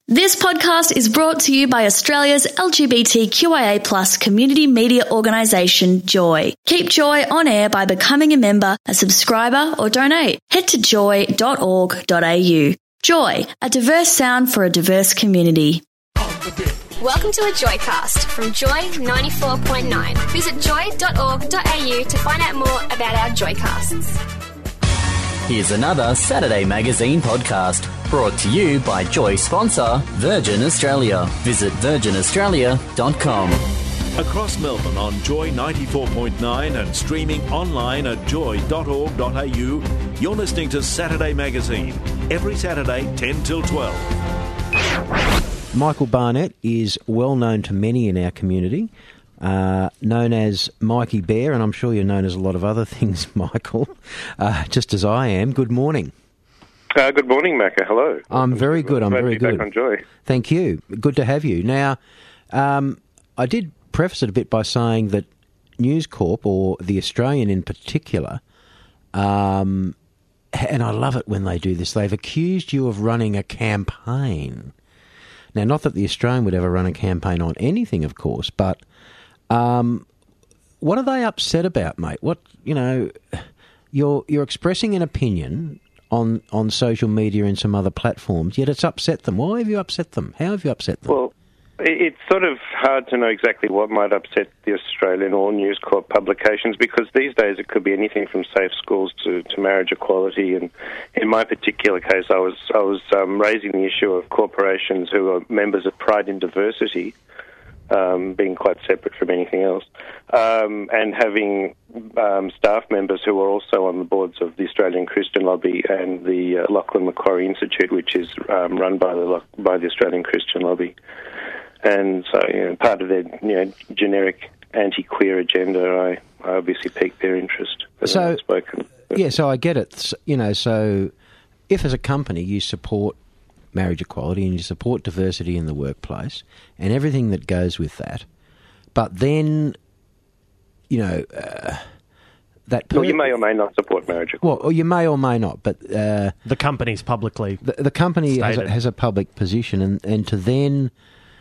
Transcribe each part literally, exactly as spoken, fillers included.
This podcast is brought to you by Australia's L G B T Q I A plus community media organisation, Joy. Keep Joy on air by becoming a member, a subscriber or donate. Head to joy dot org dot a u. Joy, a diverse sound for a diverse community. Welcome to a Joycast from Joy ninety-four point nine. Visit joy dot org dot a u to find out more about our Joycasts. Here's another Saturday Magazine podcast brought to you by Joy sponsor Virgin Australia. Visit virgin australia dot com. Across Melbourne on Joy ninety-four point nine and streaming online at joy dot org dot a u, you're listening to Saturday Magazine, every Saturday ten till twelve. Michael Barnett is well known to many in our community, uh, known as Mikey Bear, and I'm sure you're known as a lot of other things, Michael, uh, just as I am. Good morning. Uh, good morning, Macca. Hello. I'm very good. I'm Glad very to be good. Back on Joy. Thank you. Good to have you. Now, um, I did preface it a bit by saying that News Corp, or The Australian in particular, um, and I love it when they do this, they've accused you of running a campaign. Now, not that The Australian would ever run a campaign on anything, of course, but um, what are they upset about, mate? What, you know, you're you're expressing an opinion on on social media and some other platforms, yet it's upset them. Why have you upset them? How have you upset them? Well, it's sort of hard to know exactly what might upset the Australian or News Corp publications, because these days it could be anything from safe schools to, to marriage equality. And in my particular case, I was I was um, raising the issue of corporations who are members of Pride in Diversity, um, being quite separate from anything else, um, and having um, staff members who are also on the boards of the Australian Christian Lobby and the uh, Lachlan Macquarie Institute, which is um, run by the by the Australian Christian Lobby. And so, you know, part of their, you know, generic anti-queer agenda, I, I obviously piqued their interest. So, spoken. yeah, so I get it. You know, so if as a company you support marriage equality and you support diversity in the workplace and everything that goes with that, but then, you know, uh, that... Per- well, you may or may not support marriage equality. Well, or you may or may not, but... Uh, the company's publicly The, the company has a, stated. has a public position, and, and to then...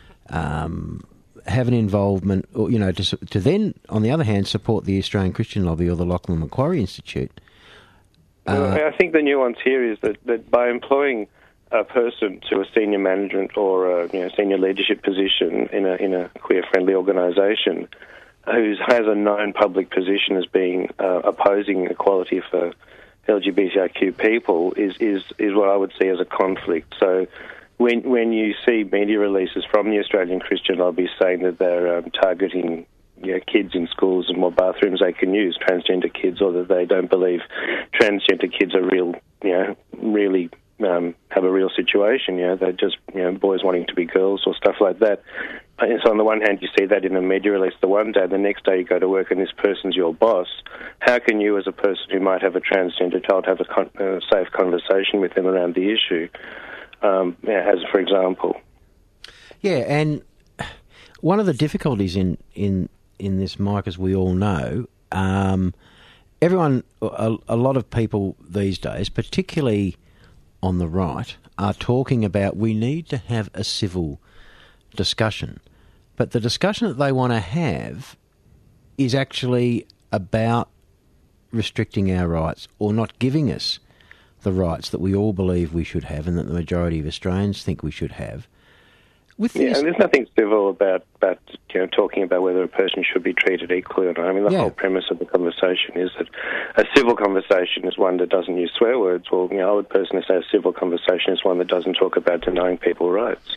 Um, have an involvement, or, you know, to, to then, on the other hand, support the Australian Christian Lobby or the Lachlan Macquarie Institute. Well, Uh, I think the nuance here is that, that by employing a person to a senior management or a, you know, senior leadership position in a in a queer-friendly organisation, who has a known public position as being uh, opposing equality for L G B T I Q people, is, is is what I would see as a conflict. So. When when you see media releases from the Australian Christian Lobby saying that they're um, targeting, you know, kids in schools and what bathrooms they can use, transgender kids, or that they don't believe transgender kids are real, you know, really um, have a real situation, you know, they're just, you know, boys wanting to be girls or stuff like that. And so on the one hand, you see that in a media release the one day, the next day you go to work and this person's your boss. How can you, as a person who might have a transgender child, have a con- uh, safe conversation with them around the issue? Um, as for example. yeah, and one of the difficulties in, in, in this, Mike, as we all know, um, everyone, a, a lot of people these days, particularly on the right, are talking about we need to have a civil discussion. But the discussion that they want to have is actually about restricting our rights or not giving us the rights that we all believe we should have and that the majority of Australians think we should have. With yeah, this, and there's nothing civil about, about you know, talking about whether a person should be treated equally or not. I mean, the Yeah. whole premise of the conversation is that a civil conversation is one that doesn't use swear words. Well, you know, I would personally say a civil conversation is one that doesn't talk about denying people rights.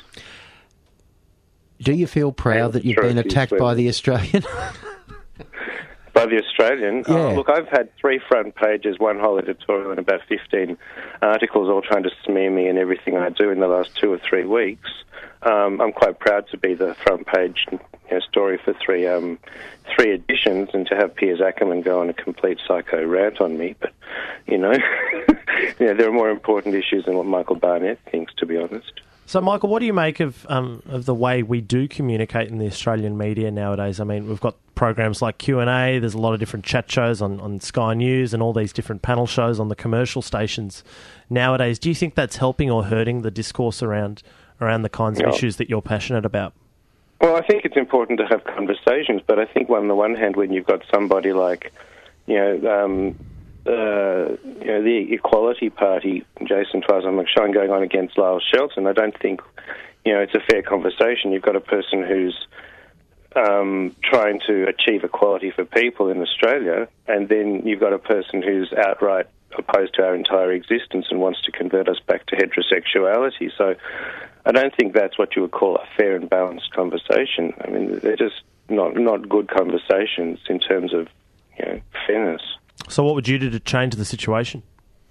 do you feel proud Yeah, that you've sure, been if you attacked swear. by the Australian? By the Australian? Yeah. Oh, look, I've had three front pages, one whole editorial, and about fifteen articles all trying to smear me and everything I do in the last two or three weeks. Um, I'm quite proud to be the front page, you know, story for three um, three editions, and to have Piers Ackerman go on a complete psycho rant on me. But, you know, you know, there are more important issues than what Michael Barnett thinks, to be honest. So, Michael, what do you make of um, of the way we do communicate in the Australian media nowadays? I mean, we've got programs like Q and A, there's a lot of different chat shows on, on Sky News and all these different panel shows on the commercial stations nowadays. Do you think that's helping or hurting the discourse around around the kinds of Yeah. issues that you're passionate about? Well, I think it's important to have conversations, but I think on the one hand, when you've got somebody like, you know, um, uh, you know, the Equality Party, Jason Twazon-McShine, going on against Lyle Shelton, I don't think, you know, it's a fair conversation. You've got a person who's um, trying to achieve equality for people in Australia, and then you've got a person who's outright opposed to our entire existence and wants to convert us back to heterosexuality. So I don't think that's what you would call a fair and balanced conversation. I mean, they're just not not good conversations in terms of, you know, fairness. So what would you do to change the situation?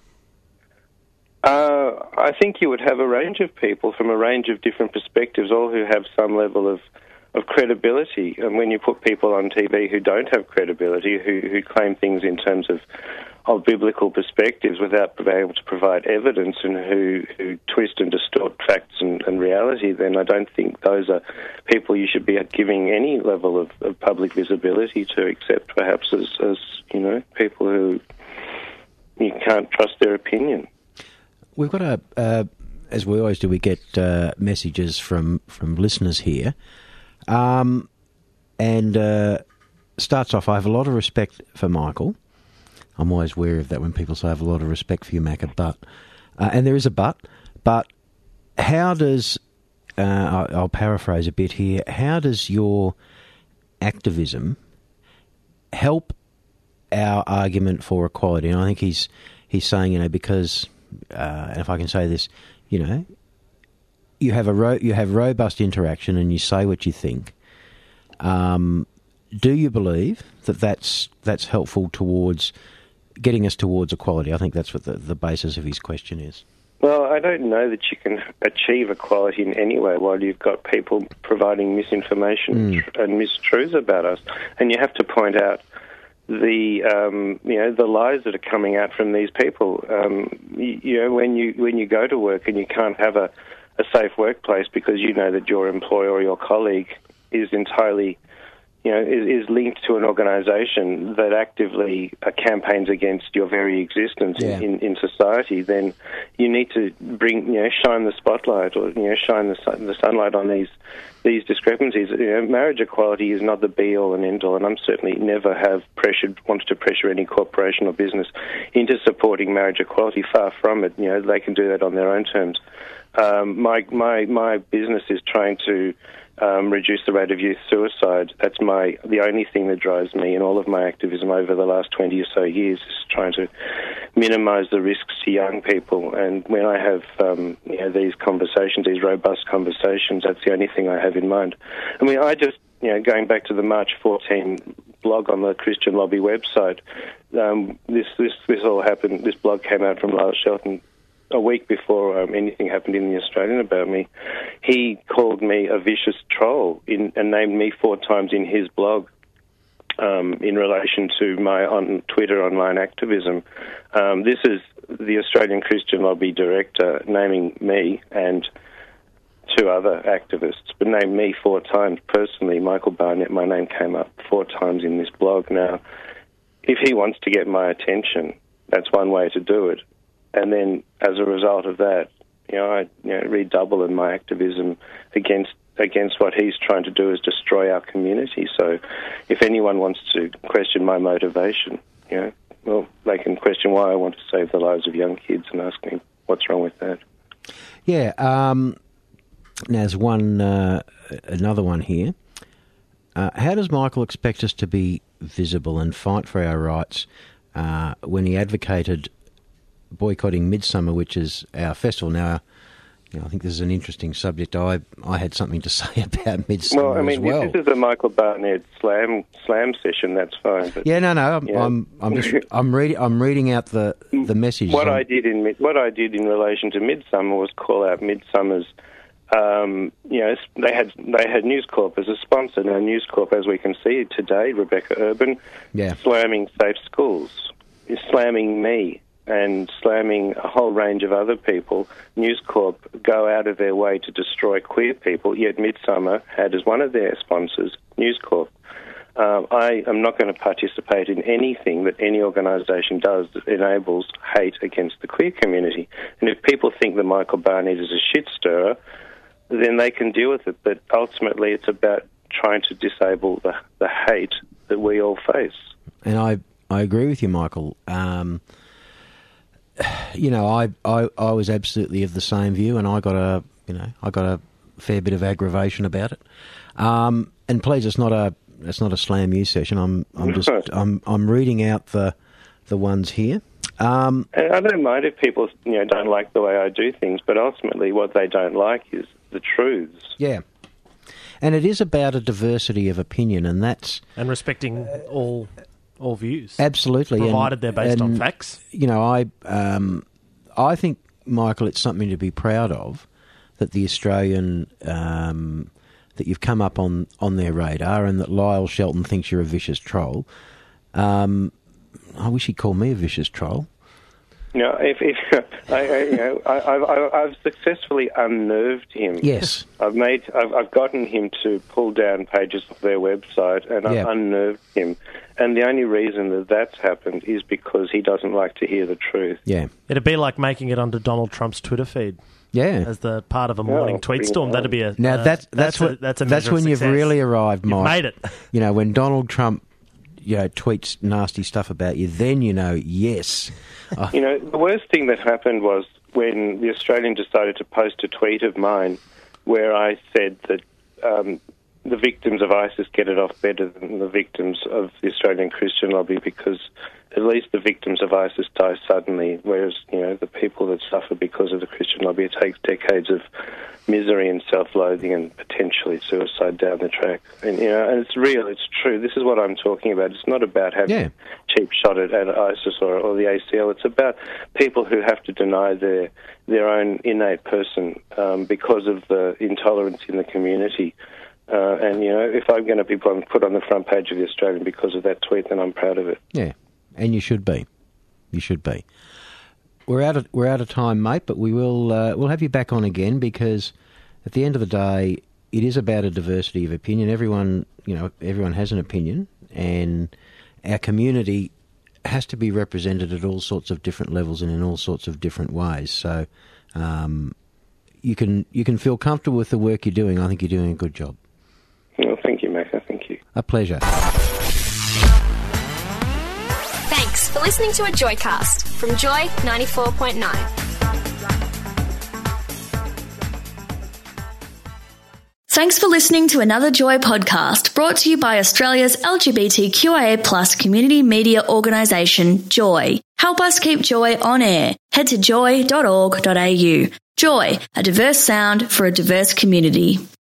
Uh, I think you would have a range of people from a range of different perspectives, all who have some level of, of credibility. And when you put people on T V who don't have credibility, who, who claim things in terms of, of biblical perspectives without being able to provide evidence, and who, who twist and distort facts and, and reality, then I don't think those are people you should be giving any level of, of public visibility to, except perhaps as, as, you know, people who you can't trust their opinion. We've got a, uh, as we always do, we get uh, messages from, from listeners here. Um, and uh, starts off, I have a lot of respect for Michael. I'm always wary of that when people say I have a lot of respect for you, Macca, but, uh, and there is a but, but how does, uh, I'll paraphrase a bit here, how does your activism help our argument for equality? And I think he's he's saying, you know, because, uh, and if I can say this, you know, you have a ro- you have robust interaction and you say what you think. Um, do you believe that that's that's helpful towards getting us towards equality? I think that's what the, the basis of his question is. Well, I don't know that you can achieve equality in any way while you've got people providing misinformation Mm. and mistruths about us. And you have to point out the um, you know the lies that are coming out from these people. Um, you, you know, when you when you go to work and you can't have a, a safe workplace because you know that your employer or your colleague is entirely, you know, is, is linked to an organisation that actively uh, campaigns against your very existence Yeah. in, in society, then you need to bring, you know, shine the spotlight or, you know, shine the, sun, the sunlight on these these discrepancies. You know, marriage equality is not the be-all and end-all, and I'm certainly never have pressured, wanted to pressure any corporation or business into supporting marriage equality. Far from it. You know, they can do that on their own terms. Um, my my my business is trying to Um, reduce the rate of youth suicide. That's my the only thing that drives me in all of my activism over the last twenty or so years, is trying to minimise the risks to young people. And when I have um, you know, these conversations, these robust conversations, that's the only thing I have in mind. I mean, I just, you know, going back to the March fourteen blog on the Christian Lobby website, um, this, this, this all happened, this blog came out from Lyle Shelton a week before um, anything happened in The Australian about me. He called me a vicious troll in, and named me four times in his blog um, in relation to my on Twitter online activism. Um, this is the Australian Christian Lobby director naming me and two other activists, but named me four times personally. Michael Barnett, my name came up four times in this blog. Now, if he wants to get my attention, that's one way to do it. And then, as a result of that, you know, I you know, redouble in my activism against against what he's trying to do, is destroy our community. So, if anyone wants to question my motivation, you know, well, they can question why I want to save the lives of young kids and ask me what's wrong with that. Yeah. Um, now, there's one, uh, another one here. Uh, how does Michael expect us to be visible and fight for our rights uh, when he advocated boycotting Midsummer, which is our festival? Now, you know, I think this is an interesting subject. I I had something to say about Midsummer well, I mean, as well. If this is a Michael Barnett slam slam session, that's fine. But, yeah, no, no. I'm yeah. I'm, I'm just I'm reading I'm reading out the the message. What I did in what I did in relation to Midsummer was call out Midsummer's. Um, you know, they had they had News Corp as a sponsor. Now, News Corp, as we can see today, Rebecca Urban, yeah. slamming safe schools, is slamming me, and slamming a whole range of other people. News Corp go out of their way to destroy queer people, yet Midsummer had as one of their sponsors News Corp. Uh, I am not going to participate in anything that any organisation does that enables hate against the queer community. And if people think that Michael Barnett is a shit stirrer, then they can deal with it. But ultimately, it's about trying to disable the, the hate that we all face. And I, I agree with you, Michael. Um, you know, I, I I was absolutely of the same view, and I got a you know I got a fair bit of aggravation about it. Um, and please, it's not a it's not a slam you session. I'm I'm just I'm I'm reading out the the ones here. Um, and I don't mind if people you know don't like the way I do things, but ultimately, what they don't like is the truths. Yeah. And it is about a diversity of opinion, and that's and respecting all all views. Absolutely, provided and, they're based and, on facts. You know, I um, I think, Michael, it's something to be proud of that the Australian um, that you've come up on, on their radar, and that Lyle Shelton thinks you're a vicious troll. Um, I wish he'd call me a vicious troll. You know, if, if I, I, you know, I, I've, I've successfully unnerved him. Yes, I've made, I've, I've gotten him to pull down pages of their website, and I've yeah. unnerved him. And the only reason that that's happened is because he doesn't like to hear the truth. Yeah, it'd be like making it onto Donald Trump's Twitter feed. Yeah, as the part of a morning oh, tweet storm. That'd be a now uh, that's that's, that's what a, that's, a that's when you've really arrived, Mike. You've made it. You know, when Donald Trump, you know, tweets nasty stuff about you, then you know, yes. You know, the worst thing that happened was when the Australian decided to post a tweet of mine where I said that um, the victims of ISIS get it off better than the victims of the Australian Christian lobby, because at least the victims of ISIS die suddenly, whereas, you know, the people that suffer because of the Christian lobby, it takes decades of misery and self-loathing and potentially suicide down the track. And, you know, and it's real, it's true. This is what I'm talking about. It's not about having yeah. a cheap shot at, at ISIS or, or the A C L. It's about people who have to deny their their own innate person um, because of the intolerance in the community. Uh, and, you know, if I'm going to be put on the front page of the Australian because of that tweet, then I'm proud of it. Yeah, and you should be. You should be. We're out of we're out of time, mate, but we will uh, we'll have you back on again, because at the end of the day, it is about a diversity of opinion. Everyone, you know, everyone has an opinion, and our community has to be represented at all sorts of different levels and in all sorts of different ways. So um, you can you can feel comfortable with the work you're doing. I think you're doing a good job. Well, thank you, Macca. Thank you. A pleasure. Thanks for listening to a Joycast from Joy ninety-four point nine. Thanks for listening to another Joy podcast brought to you by Australia's L G B T Q I A plus community media organisation, Joy. Help us keep Joy on air. Head to joy dot org dot a u. Joy, a diverse sound for a diverse community.